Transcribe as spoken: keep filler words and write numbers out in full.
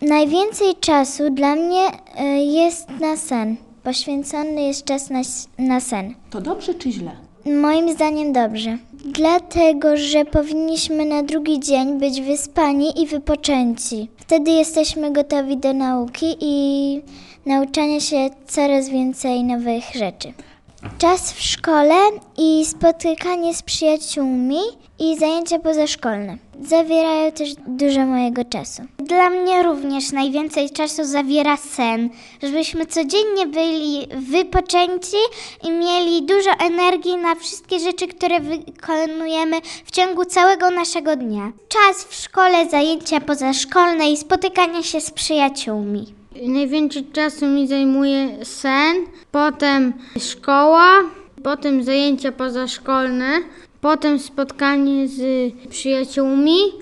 Najwięcej czasu dla mnie y, jest na sen. Poświęcony jest czas na, na sen. To dobrze czy źle? Moim zdaniem dobrze. Dlatego, że powinniśmy na drugi dzień być wyspani i wypoczęci. Wtedy jesteśmy gotowi do nauki i nauczania się coraz więcej nowych rzeczy. Czas w szkole i spotykanie z przyjaciółmi i zajęcia pozaszkolne zawierają też dużo mojego czasu. Dla mnie również najwięcej czasu zawiera sen, żebyśmy codziennie byli wypoczęci i mieli dużo energii na wszystkie rzeczy, które wykonujemy w ciągu całego naszego dnia. Czas w szkole, zajęcia pozaszkolne i spotykanie się z przyjaciółmi. Najwięcej czasu mi zajmuje sen, potem szkoła, potem zajęcia pozaszkolne, potem spotkanie z przyjaciółmi.